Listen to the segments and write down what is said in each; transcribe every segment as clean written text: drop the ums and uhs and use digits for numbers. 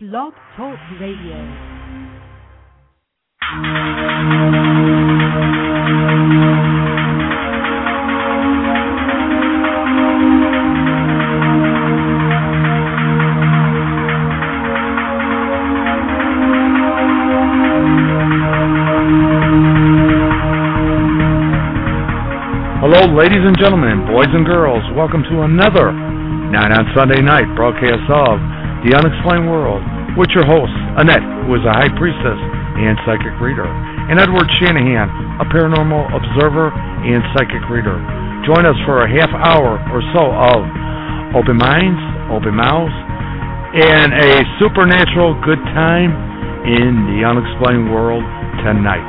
Blog Talk Radio. Hello, ladies and gentlemen, boys and girls. Welcome to another Night on Sunday Night broadcast of The Unexplained World with your host, Annette, who is a high priestess and psychic reader, and Edward Shanahan, a paranormal observer and psychic reader. Join us for a half hour or so of open minds, open mouths, and a supernatural good time in The Unexplained World tonight.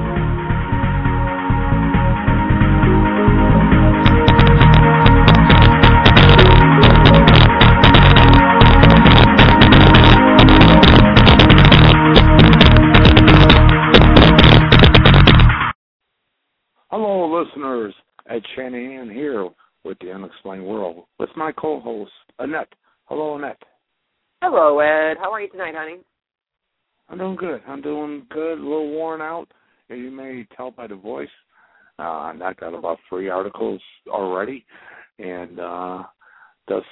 Hello, listeners. Ed Shanahan here with The Unexplained World with my co-host, Annette. Hello, Annette. Hello, Ed. How are you tonight, honey? I'm doing good. A little worn out, as you may tell by the voice. I knocked out about 3 articles already, and this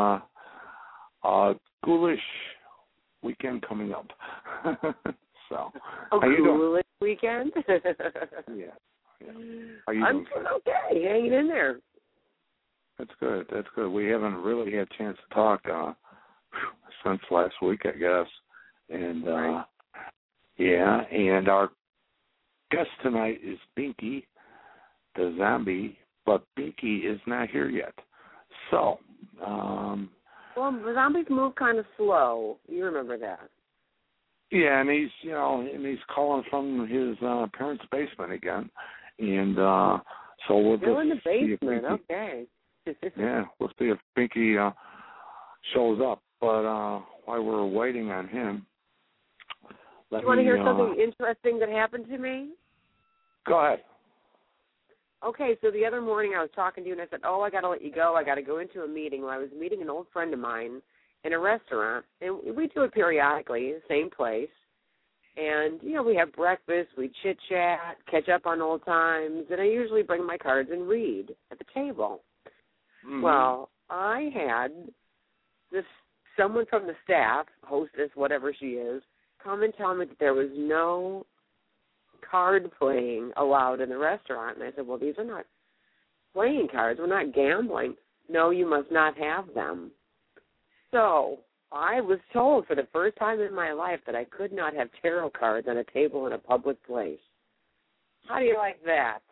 ghoulish weekend coming up. So, how you doing? Ghoulish weekend? Yeah. How you I'm doing? doing okay. Hanging in there. That's good. We haven't really had a chance to talk since last week, I guess. And right. Yeah, and our guest tonight is Binky, the zombie, but Binky is not here yet. So, well, the zombies move kind of slow. You remember that? Yeah, and he's calling from his parents' basement again. And so we'll Still just in the basement, Binky, okay. Yeah, we'll see if Binky shows up. But while we're waiting on him, you want to hear something interesting that happened to me? Go ahead. Okay, so the other morning I was talking to you and I said, I got to let you go. I got to go into a meeting. Well, I was meeting an old friend of mine in a restaurant, and we do it periodically, same place. And, we have breakfast, we chit-chat, catch up on old times, and I usually bring my cards and read at the table. Mm-hmm. Well, I had someone from the staff, hostess, whatever she is, come and tell me that there was no card playing allowed in the restaurant. And I said, well, these are not playing cards. We're not gambling. No, you must not have them. So I was told for the first time in my life that I could not have tarot cards on a table in a public place. How do you like that?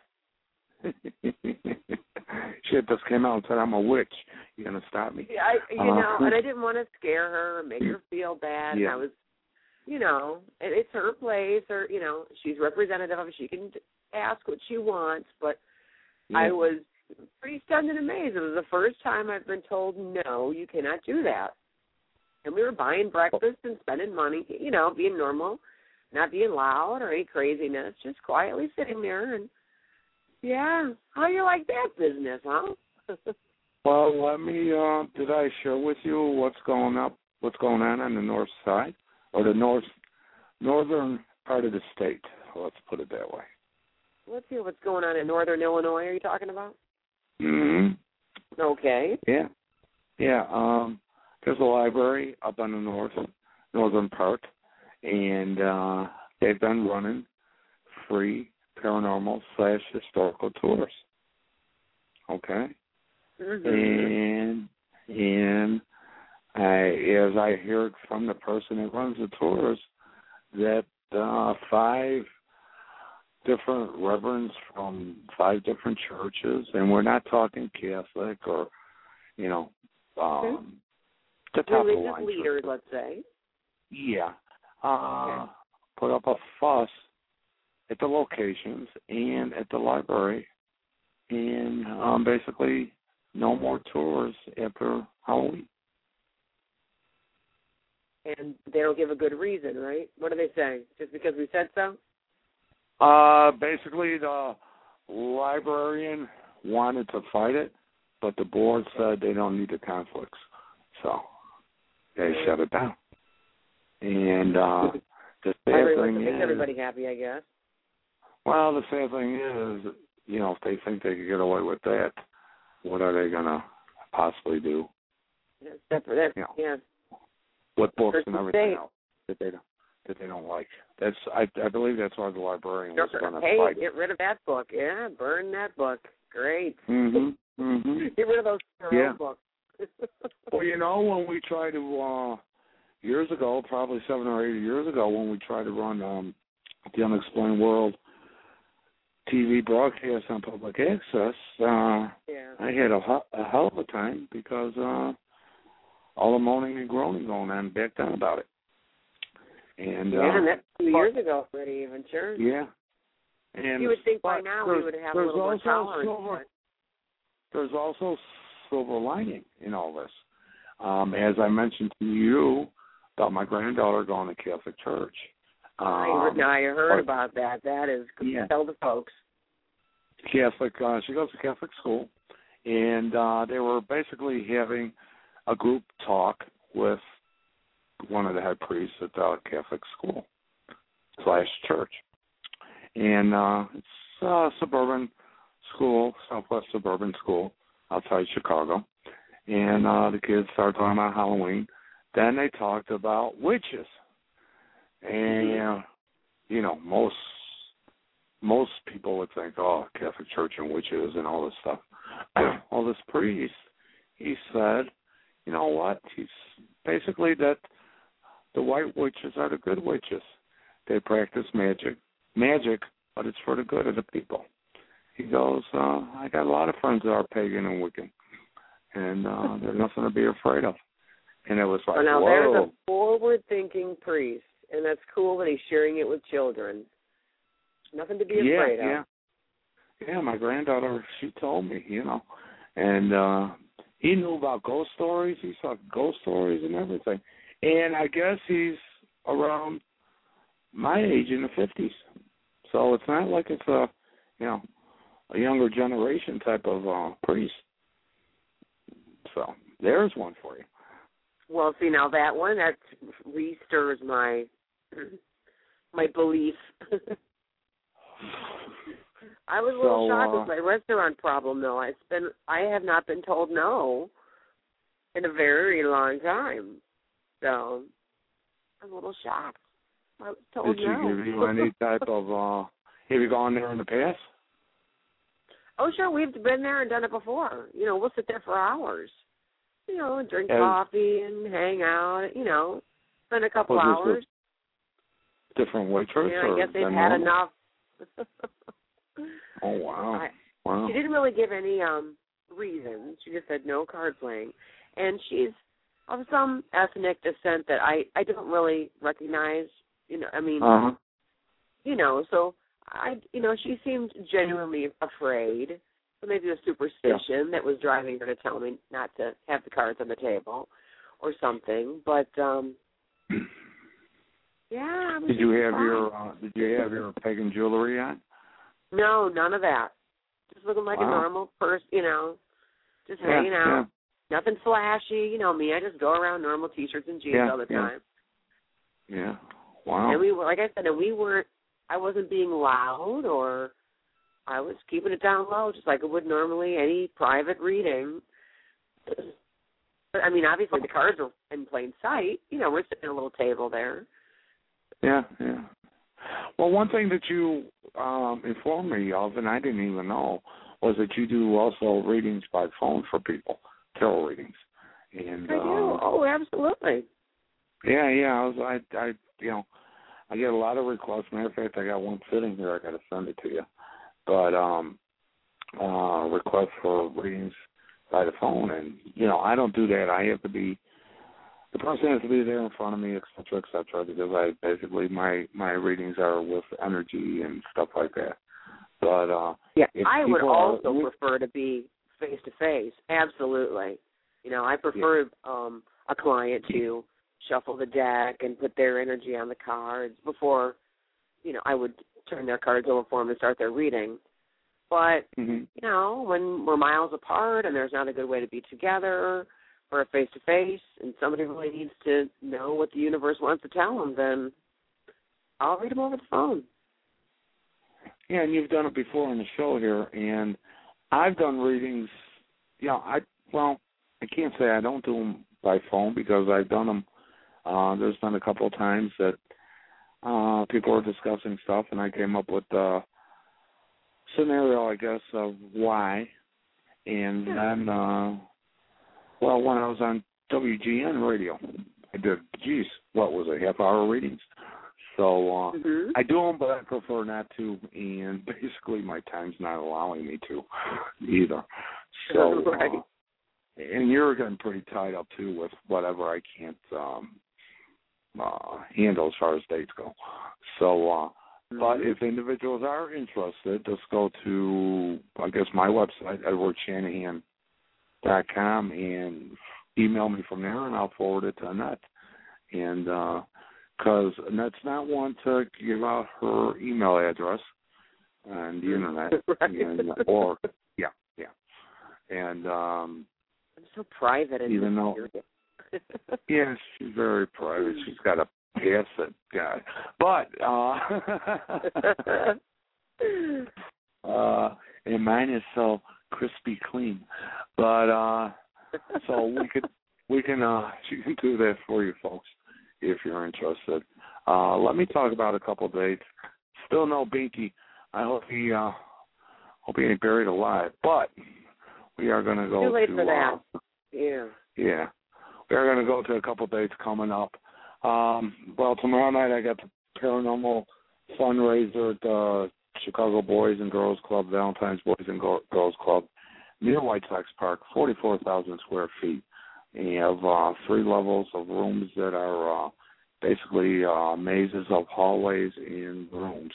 Shit just came out and said I'm a witch. You gonna stop me? Yeah, and I didn't want to scare her or make her feel bad. Yeah. And I was, it's her place, or she's representative of it. She can ask what she wants, but yeah. I was pretty stunned and amazed. It was the first time I've been told, no, you cannot do that. And we were buying breakfast and spending money, being normal, not being loud or any craziness, just quietly sitting there. And, yeah, how do you like that business, huh? Well, let me, did I share with you what's going on the north side, or the northern part of the state? Let's put it that way. Let's hear what's going on in northern Illinois, are you talking about? Mm-hmm. Okay. Yeah. There's a library up on the northern part, and they've been running free paranormal/historical tours. Okay? Mm-hmm. And as I heard from the person that runs the tours, that 5 different reverends from 5 different churches, and we're not talking Catholic or, the top religious of the line leaders, churches. let's say. Yeah. Put up a fuss at the locations and at the library, and basically no more tours after Halloween. And they don't give a good reason, right? What do they say? Just because we said so? Basically, the librarian wanted to fight it, but the board said they don't need the conflicts. So they shut it down. And the sad thing makes is, everybody happy, I guess. well, the sad thing is, if they think they could get away with that, what are they gonna possibly do? Except for that, yeah. With books and everything state. else that they don't like. That's I believe that's why the librarian was going to Hey, fight. get rid of that book. Yeah, burn that book. Great. Mhm. Mhm. Get rid of those books. Well, when we tried to years ago, probably 7 or 8 years ago, when we tried to run the Unexplained World TV broadcast on public access, I had a hell of a time because all the moaning and groaning going on back then about it. And and that's 2 years ago already, even, sure. Yeah. And you would think by now we would have a little more tolerance. There's also silver lining in all this. As I mentioned to you about my granddaughter going to Catholic church. I heard about that. That is, tell the folks. Catholic, she goes to Catholic school, and they were basically having a group talk with one of the head priests at the Catholic school / church. And it's a suburban school, southwest suburban school outside Chicago. And the kids started talking about Halloween. Then they talked about witches. And, most people would think, Catholic Church and witches and all this stuff. Well, this priest, he said, you know what? He's basically that the white witches are the good witches. They practice magic, but it's for the good of the people. He goes, I got a lot of friends that are pagan and Wiccan, and there's nothing to be afraid of. And it was like, now whoa. There's a forward-thinking priest, and that's cool that he's sharing it with children. Nothing to be afraid of. Yeah, my granddaughter, she told me, and he knew about ghost stories. He saw ghost stories and everything. And I guess he's around my age, in the 50s. So it's not like it's a younger generation type of priest. So there's one for you. Well, see, now that one, that re-stirs my belief. I was a little shocked with my restaurant problem, though. I have not been told no in a very long time. So I'm a little shocked. I was told Did she give you any type of, have you gone there in the past? Oh, sure. We've been there and done it before. We'll sit there for hours. Drink coffee and hang out, spend a couple hours. Different waitress? I guess they've had enough. Oh, wow. She didn't really give any reasons. She just said no card playing. And she's of some ethnic descent that I don't really recognize, so she seemed genuinely afraid. So maybe a superstition that was driving her to tell me not to have the cards on the table or something. But, yeah. Did you have your pagan jewelry on? No, none of that. Just looking like a normal person, just hanging out. Yeah. Nothing flashy. You know me, I just go around normal T-shirts and jeans all the time. Yeah. Wow. And we were, like I said, I wasn't being loud, or I was keeping it down low, just like I would normally any private reading. But, obviously the cards are in plain sight. We're sitting at a little table there. Yeah. Well, one thing that you informed me of, and I didn't even know, was that you do also readings by phone for people, tarot readings. And I do. Oh, absolutely. Yeah. I get a lot of requests. Matter of fact, I got one sitting here. I got to send it to you. But requests for readings by the phone, and I don't do that. I have to be. The person has to be there in front of me, et cetera, because my readings are with energy and stuff like that. But I would also prefer to be face to face. Absolutely. I prefer a client to shuffle the deck and put their energy on the cards before, I would turn their cards over for them and start their reading. But when we're miles apart and there's not a good way to be together, for a face-to-face and somebody really needs to know what the universe wants to tell them, then I'll read them over the phone. Yeah, and you've done it before on the show here, and I've done readings. I can't say I don't do them by phone because I've done them. There's been a couple of times that people were discussing stuff, and I came up with a scenario, I guess, of why. And then, when I was on WGN radio, I did, what was it, half-hour readings? So I do them, but I prefer not to, and basically my time's not allowing me to either. So, right. And you're getting pretty tied up, too, with whatever I can't handle as far as dates go. So, but if individuals are interested, just go to, I guess, my website, EdwardShanahan.com, and email me from there, and I'll forward it to Annette. And because Annette's not one to give out her email address on the internet. Right. And I'm so private. Even though, yeah, she's very private. She's got a pass that guy. But, and mine is so crispy clean. But, so she can do that for you folks if you're interested. Let me talk about a couple of dates. Still no Binky. I hope he ain't buried alive. But we are going to go too late to for that. Yeah. We are going to go to a couple of dates coming up. Tomorrow night I got the paranormal fundraiser at the Chicago Boys and Girls Club, Valentine's Boys and Girls Club, near White Sox Park, 44,000 square feet. And you have 3 levels of rooms that are basically mazes of hallways and rooms,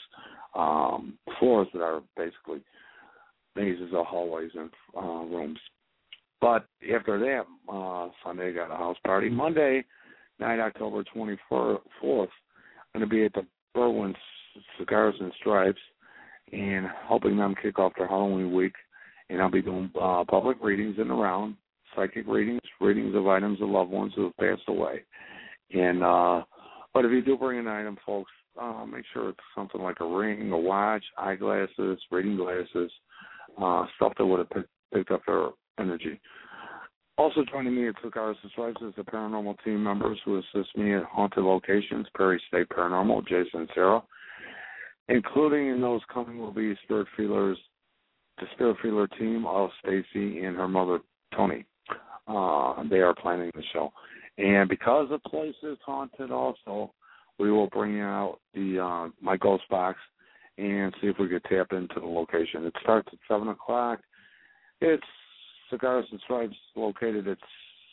floors that are basically mazes of hallways and rooms. But after that, Sunday I got a house party. Monday night, October 24th, I'm going to be at the Berwyn Cigars and Stripes and helping them kick off their Halloween week. And I'll be doing public readings in the round, psychic readings of items of loved ones who have passed away. And but if you do bring an item, folks, make sure it's something like a ring, a watch, eyeglasses, reading glasses, stuff that would have picked up their energy. Also joining me at Cigars and Stripes is the paranormal team members who assist me at haunted locations, Perry State Paranormal, Jason and Sarah. Including in those coming will be Spirit Feelers, the Spirit Feeler team of Stacy and her mother, Tony. They are planning the show. And because the place is haunted also, we will bring out the my ghost box and see if we could tap into the location. It starts at 7 o'clock. It's Cigars and Stripes located at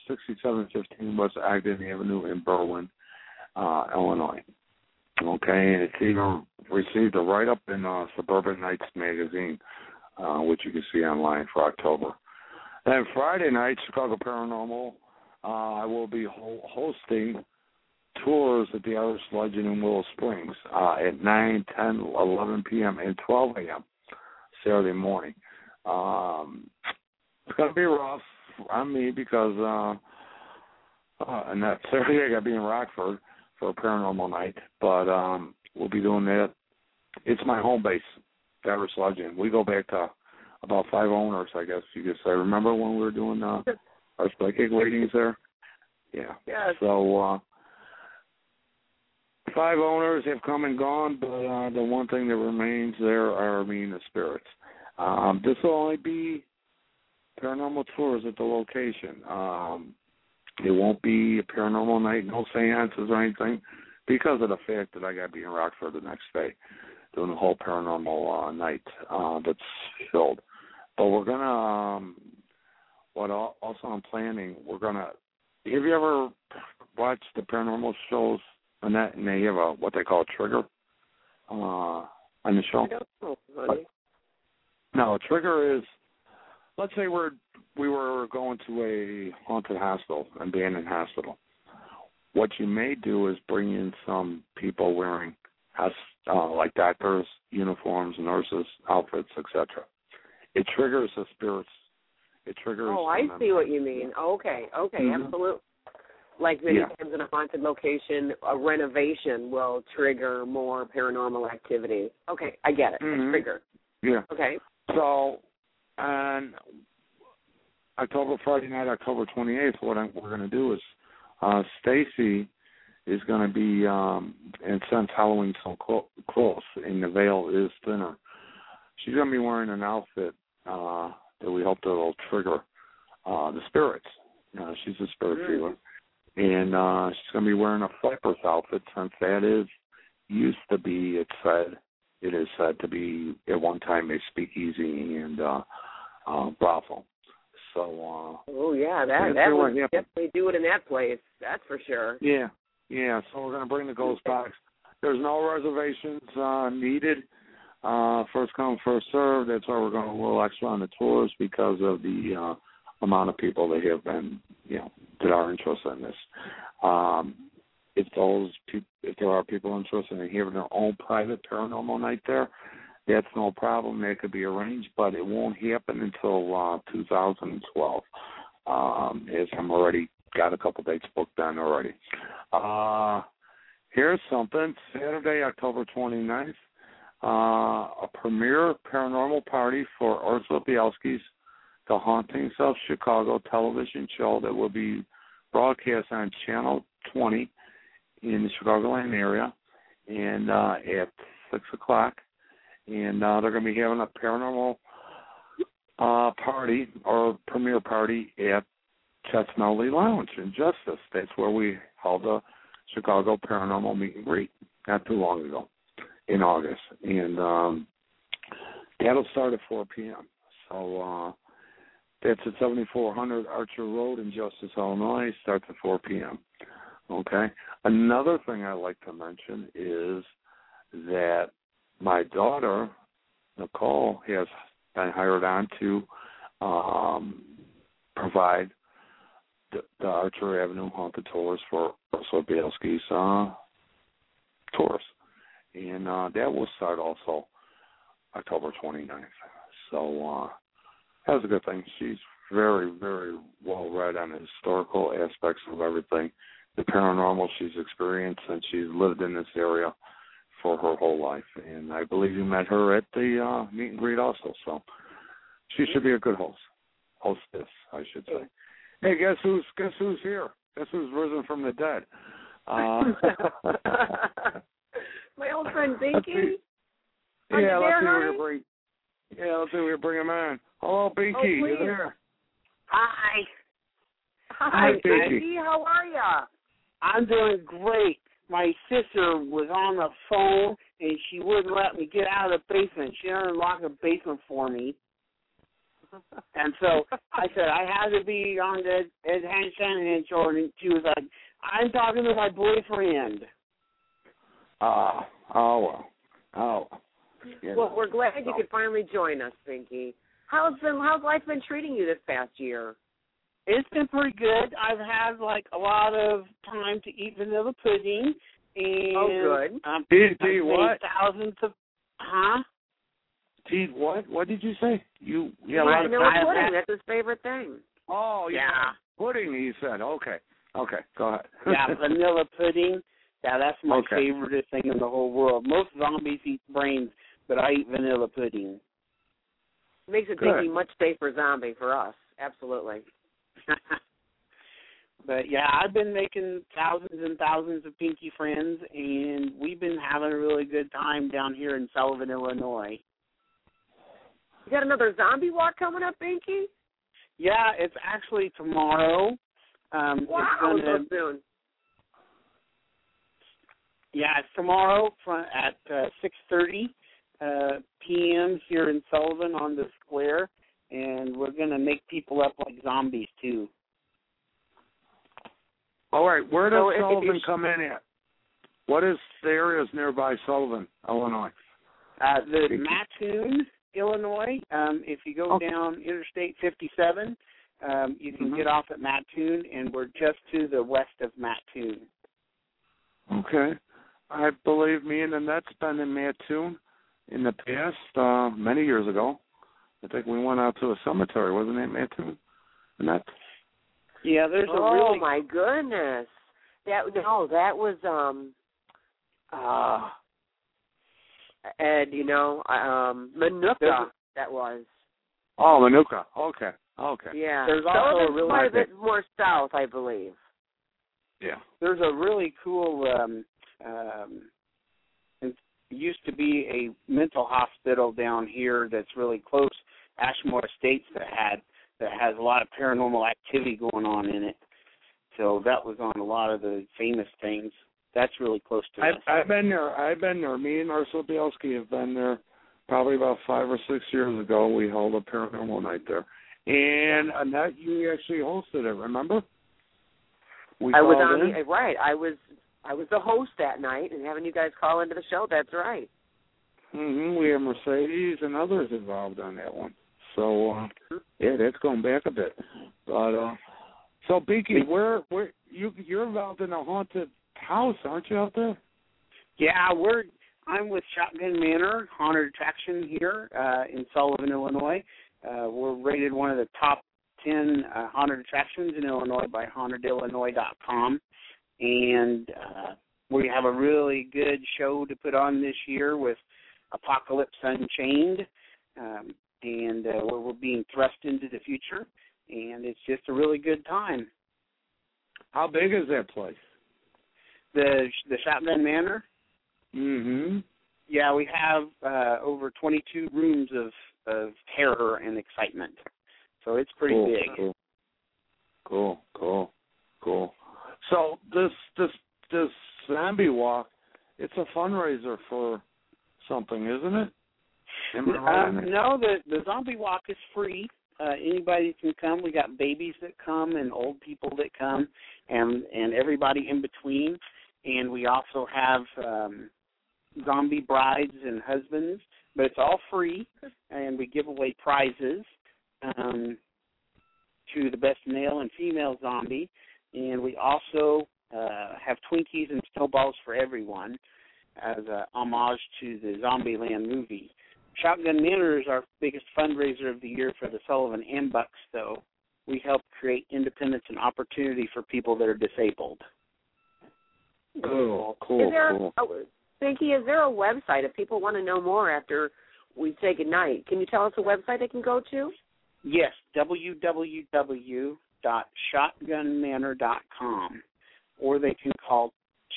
6715 West Ogden Avenue in Berwyn, Illinois. Okay, and it's even received a write-up in Suburban Nights magazine, which you can see online for October. Then Friday night, Chicago Paranormal, I will be hosting tours at the Irish Legend in Willow Springs at 9, 10, 11 p.m. and 12 a.m. Saturday morning. It's going to be rough on me because and that Saturday I got to be in Rockford for a paranormal night, but we'll be doing that. It's my home base, the Irish Legend. We go back to about 5 owners, I guess you could say. Remember when we were doing our psychic readings there? Yeah. Yes. So 5 owners have come and gone, but the one thing that remains there are the spirits. This will only be paranormal tours at the location. It won't be a paranormal night, no seances or anything, because of the fact that I got to be in Rockford the next day doing the whole paranormal night that's filled. But we're going to, also I'm planning, we're going to, have you ever watched the paranormal shows on that, and they have what they call a trigger on the show? I don't know, honey. No, a trigger is, let's say we were going to a haunted hospital, abandoned hospital. What you may do is bring in some people wearing like doctors, uniforms, nurses, outfits, etc. It triggers the spirits It triggers. Oh, I see what you mean. Okay, absolutely. Like many times in a haunted location, a renovation will trigger more paranormal activity. Okay, I get it. A trigger. Yeah. Okay. So, on Friday night, October 28th, what we're going to do is Stacy is going to be, and since Halloween's so close and the veil is thinner, she's going to be wearing an outfit that we hope that will trigger the spirits. She's a spirit feeler. And she's going to be wearing a flapper's outfit since that used to be, it is said to be at one time a speakeasy and brothel. So. That would definitely do it in that place. That's for sure. Yeah. So we're going to bring the ghost box. There's no reservations needed. First come, first served. That's why we're going a little extra on the tours because of the amount of people that have been, that are interested in this. If there are people interested in having their own private paranormal night there, that's no problem. That could be arranged, but it won't happen until 2012. As I'm already got a couple dates booked on already. Here's something. Saturday, October 29th, a premiere paranormal party for Ursula Bielski's The Hauntings of Chicago television show that will be broadcast on Channel 20 in the Chicagoland area, and at 6 o'clock. And they're going to be having a paranormal party or premiere party at Chesnelly Lounge in Justice. That's where we held a Chicago Paranormal meet and greet not too long ago in August. And that'll start at 4 p.m. So that's at 7400 Archer Road in Justice, Illinois. Starts at 4 p.m. Okay? Another thing I'd like to mention is that my daughter, Nicole, has been hired on to provide the Archer Avenue Haunted Tours for Ursula Bielski's tours. And that will start also October 29th. So that was a good thing. She's very, very well read on the historical aspects of everything, the paranormal she's experienced, and she's lived in this area for her whole life. And I believe you met her at the meet and greet also. So she should be a good hostess, I should say. Hey, guess who's here? Guess who's risen from the dead? My old friend Binky. Let's see if we can bring him on. Hello, Binky. You there? Hi. Hi, Binky. How are ya? I'm doing great. My sister was on the phone, and she wouldn't let me get out of the basement. She unlocked the basement for me. And so I said, I had to be on the Ed Shanahan show, and she was like, I'm talking to my boyfriend. Well, we're glad you could finally join us, Binky. How's life been treating you this past year? It's been pretty good. I've had a lot of time to eat vanilla pudding, and good. Eat what? Thousands of Eat what? What did you say? You a lot of vanilla pudding. That's his favorite thing. Oh yeah, pudding. He said. Okay, go ahead. Yeah, vanilla pudding. Yeah, that's my favorite thing in the whole world. Most zombies eat brains, but I eat vanilla pudding. Makes it a much safer zombie for us. Absolutely. But yeah, I've been making thousands and thousands of Pinky friends, and we've been having a really good time down here in Sullivan, Illinois. You got another zombie walk coming up, Binky? Yeah, it's actually tomorrow. Wow, so soon. Yeah, it's tomorrow at 6:30 p.m. here in Sullivan on the square, and we're going to make people up like zombies, too. All right, where does Sullivan come in at? What is the areas nearby Sullivan, Illinois? Mattoon, Illinois. If you go down Interstate 57, you can get off at Mattoon, and we're just to the west of Mattoon. Okay. I believe me and Annette's been in Mattoon in the past, many years ago. I think we went out to a cemetery, wasn't it, Matthew? And that. Yeah, there's a oh really. My goodness. That was Ed, Manuka. That was. Oh, Manuka. Okay. Yeah. There's also a really quite a bit more south, I believe. Yeah. There's a really cool. It used to be a mental hospital down here that's really close, Ashmore Estates, that has a lot of paranormal activity going on in it. So that was on a lot of the famous things. That's really close to us. I've been there. Me and Ursula Bielski have been there probably about 5 or 6 years ago. We held a paranormal night there. And Annette, you actually hosted it, remember? I was the host that night and having you guys call into the show. That's right. We have Mercedes and others involved on that one. So yeah, that's going back a bit. But so Beaky, where you're involved in a haunted house, aren't you, out there? Yeah, I'm with Shotgun Manor Haunted Attraction here in Sullivan, Illinois. We're rated one of the top 10 haunted attractions in Illinois by hauntedillinois.com. And we have a really good show to put on this year with Apocalypse Unchained, and we're being thrust into the future, and it's just a really good time. How big is that place? The Shotgun Manor? Mm-hmm. Yeah, we have over 22 rooms of terror and excitement, so it's pretty big. Cool. So this zombie walk, it's a fundraiser for something, isn't it? No, the zombie walk is free. Anybody can come. We got babies that come and old people that come, and everybody in between. And we also have zombie brides and husbands, but it's all free. And we give away prizes to the best male and female zombie. And we also have Twinkies and snowballs for everyone as a homage to the Zombieland movie. Shotgun Manor is our biggest fundraiser of the year for the Sullivan and Bucks, though. We help create independence and opportunity for people that are disabled. Cool. Pinky, is there a website if people want to know more after we say goodnight? Can you tell us a website they can go to? Yes, www.shotgunmanor.com, or they can call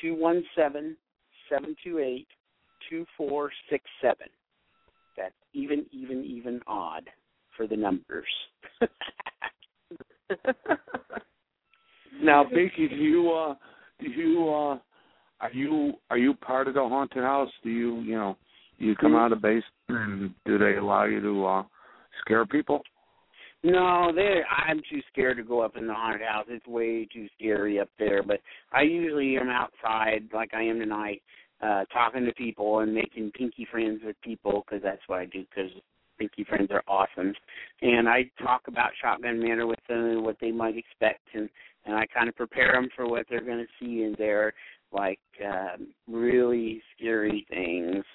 217-728-2467. That's even odd for the numbers. Now, Beaky, are you part of the haunted house? Do you come out of the basement, and do they allow you to scare people? No, I'm too scared to go up in the haunted house. It's way too scary up there. But I usually am outside, like I am tonight, talking to people and making pinky friends with people, because that's what I do, because pinky friends are awesome. And I talk about Shotgun Manor with them and what they might expect, and I kind of prepare them for what they're going to see in there, like really scary things.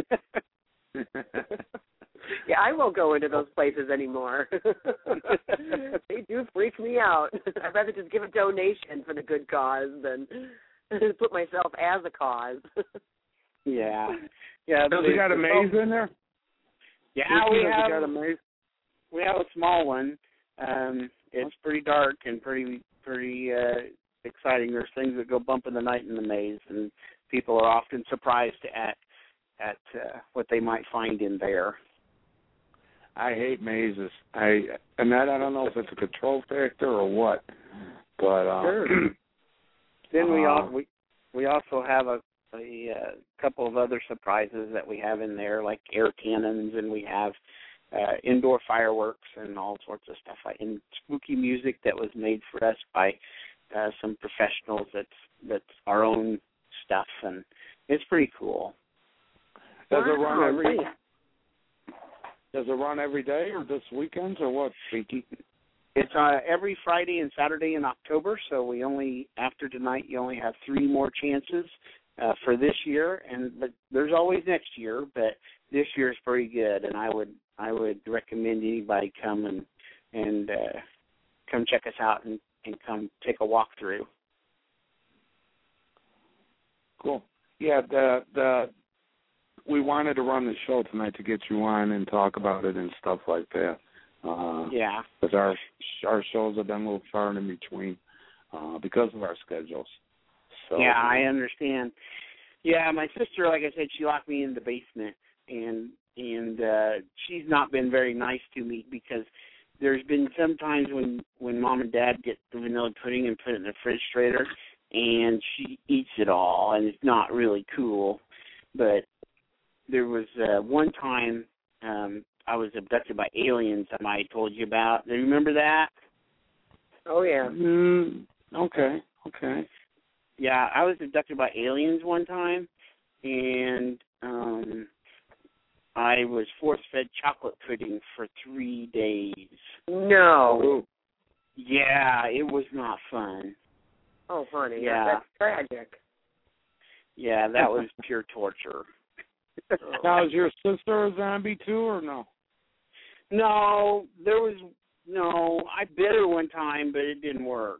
Yeah, I won't go into those places anymore. They do freak me out. I'd rather just give a donation for the good cause than put myself as a cause. Yeah. Does it got a maze in there? Yeah, we have a small one. It's pretty dark and pretty exciting. There's things that go bump in the night in the maze, and people are often surprised at what they might find in there. I hate mazes. I don't know if it's a control factor or what, but sure. Then we also have a couple of other surprises that we have in there, like air cannons, and we have indoor fireworks and all sorts of stuff, and spooky music that was made for us by some professionals. That's our own stuff, and it's pretty cool. Does it run every day or just weekends or what, Pinky? It's every Friday and Saturday in October, so after tonight, you only have 3 more chances for this year, but there's always next year, but this year's pretty good, and I would recommend anybody come and come check us out and come take a walk through. Cool. Yeah, we wanted to run the show tonight to get you on and talk about it and stuff like that. Yeah. Because our shows have been a little far in between because of our schedules. So, yeah, I understand. Yeah, my sister, like I said, she locked me in the basement, and she's not been very nice to me because there's been some times when Mom and Dad get the vanilla pudding and put it in the refrigerator, and she eats it all, and it's not really cool. But there was one time I was abducted by aliens that I told you about. Do you remember that? Oh, yeah. Okay. Yeah, I was abducted by aliens one time, and I was force-fed chocolate pudding for 3 days. No. Yeah, it was not fun. Oh, honey, yeah. That's tragic. Yeah, that was pure torture. Now, is your sister a zombie too, or no? No, I bit her one time, but it didn't work.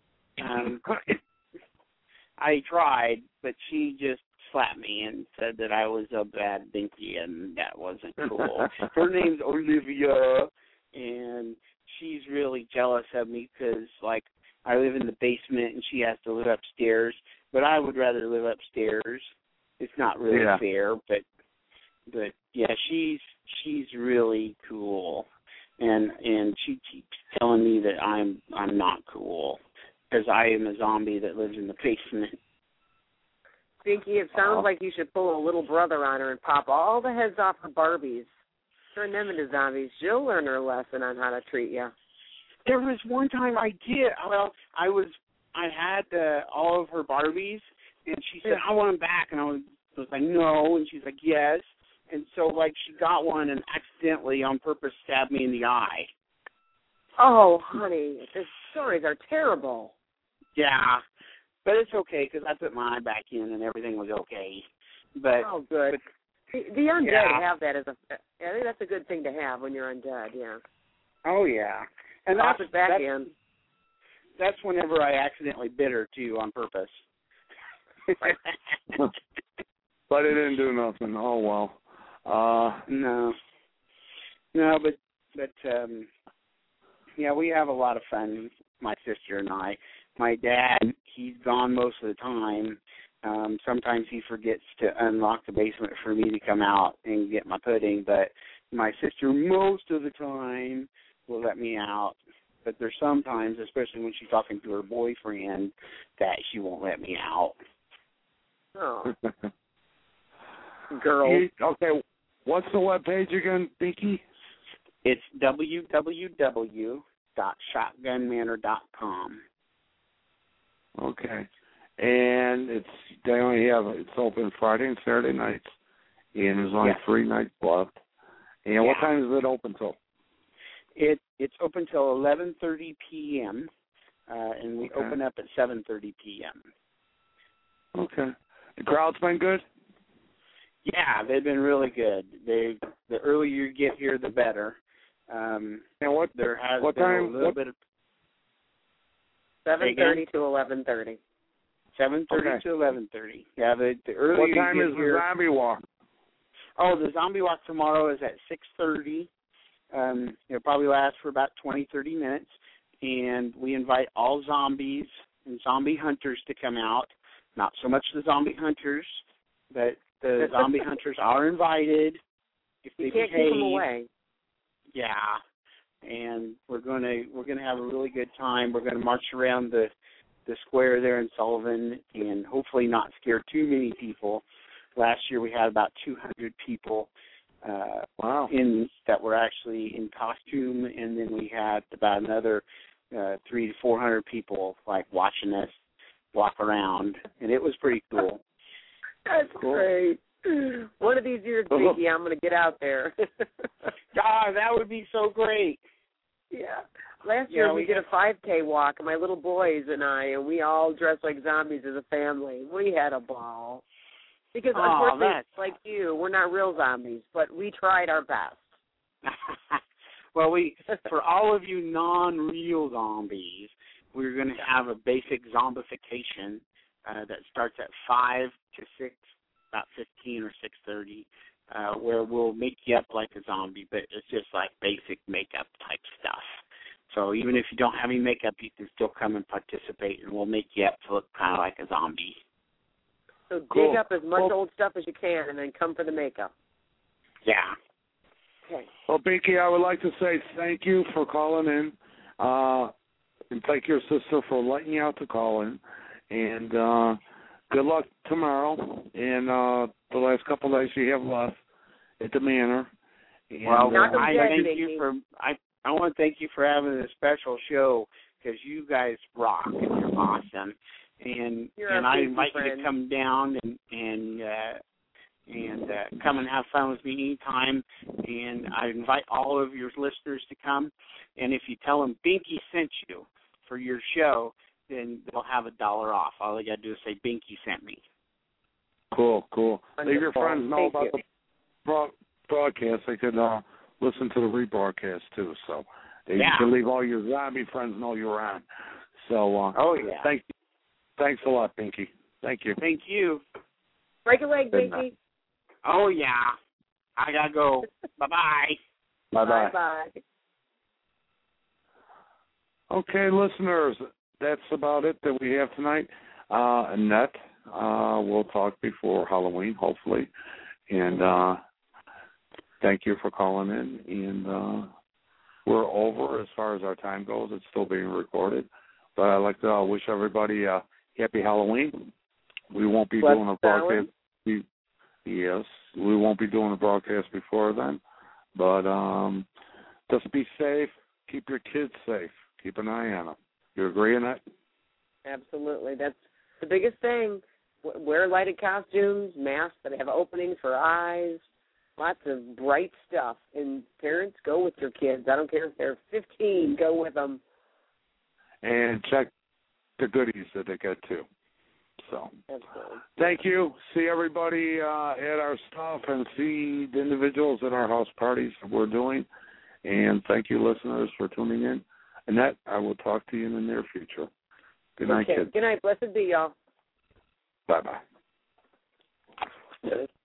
I tried, but she just slapped me and said that I was a bad dinky, and that wasn't cool. Her name's Olivia, and she's really jealous of me because, like, I live in the basement and she has to live upstairs, but I would rather live upstairs. It's not really fair, but yeah, she's really cool, and she keeps telling me that I'm not cool because I am a zombie that lives in the basement. Dinky, it sounds like you should pull a little brother on her and pop all the heads off her Barbies. Turn them into zombies. She'll learn her lesson on how to treat you. There was one time I did. Well, I had all of her Barbies, and she said, I want them back. And I was like, no. And she's like, yes. And so, like, she got one and accidentally, on purpose, stabbed me in the eye. Oh, honey, these stories are terrible. Yeah, but it's okay because I put my eye back in and everything was okay. But oh, good. But, the undead have that as I think that's a good thing to have when you're undead. Yeah. Oh yeah, and pop it back in. That's whenever I accidentally bit her too on purpose. But it didn't do nothing. Oh well. No, but yeah, we have a lot of fun, my sister and I. My dad, he's gone most of the time. Sometimes he forgets to unlock the basement for me to come out and get my pudding, but my sister most of the time will let me out. But there's sometimes, especially when she's talking to her boyfriend, that she won't let me out. Oh. Girl. Okay, what's the webpage again, Dinky? It's www.shotgunmanor.com. Okay. And it's open Friday and Saturday nights, and there's only 3 nights left. And what time is it open till? It's open till 11:30 p.m. And we open up at 7:30 p.m. Okay. The crowd's been good? Yeah, they've been really good. The earlier you get here, the better. And what time? A little bit of 7:30 to 11:30. 7:30 to 11:30. Yeah, the earlier. What time you is get here, the zombie walk? Oh, the zombie walk tomorrow is at 6:30. It'll probably last for about 20-30 minutes, and we invite all zombies and zombie hunters to come out. Not so much the zombie hunters, but the zombie hunters are invited if they behave. You can't keep them away. Yeah, and we're gonna have a really good time. We're gonna march around the square there in Sullivan, and hopefully not scare too many people. Last year we had about 200 people. That were actually in costume, and then we had about another 300 to 400 people like watching us walk around, and it was pretty cool. That's cool. Great. One of these years, Dinky, I'm going to get out there. That would be so great. Yeah. Last year we did a 5K walk, my little boys and I, and we all dressed like zombies as a family. We had a ball. Because unfortunately, like you, we're not real zombies, but we tried our best. Well, for all of you non-real zombies, we're going to have a basic zombification that starts at 5 to 6, about 15 or 6:30, where we'll make you up like a zombie, but it's just like basic makeup type stuff. So even if you don't have any makeup, you can still come and participate, and we'll make you up to look kind of like a zombie. So dig up as much old stuff as you can, and then come for the makeup. Yeah. Okay. Well, Binky, I would like to say thank you for calling in, and thank your sister for letting you out to call in. And good luck tomorrow and the last couple of days you have left at the Manor. And, well, I want to thank you for having a special show because you guys rock and you're awesome. And I invite you to come down and come and have fun with me anytime. And I invite all of your listeners to come. And if you tell them Binky sent you for your show, then they'll have $1 off. All they got to do is say Binky sent me. Cool. Wonderful. Leave your friends know about the broadcast. They could listen to the rebroadcast too. So you can leave all your zombie friends know you're on. So thanks a lot, Binky. Thank you. Thank you. Break a leg, Binky. Oh yeah. I gotta go. Bye-bye. Bye-bye. Bye-bye. Okay, listeners, that's about it that we have tonight. Annette, we'll talk before Halloween, hopefully. And thank you for calling in. And we're over as far as our time goes. It's still being recorded. But I'd like to wish everybody a happy Halloween. We won't be doing a broadcast. Yes, we won't be doing a broadcast before then. But just be safe. Keep your kids safe. Keep an eye on them. You agree on that? Absolutely. That's the biggest thing. Wear lighted costumes, masks that have openings for eyes, lots of bright stuff. And parents, go with your kids. I don't care if they're 15, go with them. And check the goodies that they get, too. So, absolutely. Thank you. See everybody at our stuff and see the individuals at our house parties that we're doing. And thank you, listeners, for tuning in. Annette, I will talk to you in the near future. Good night, kids. Good night. Blessed be, y'all. Bye-bye.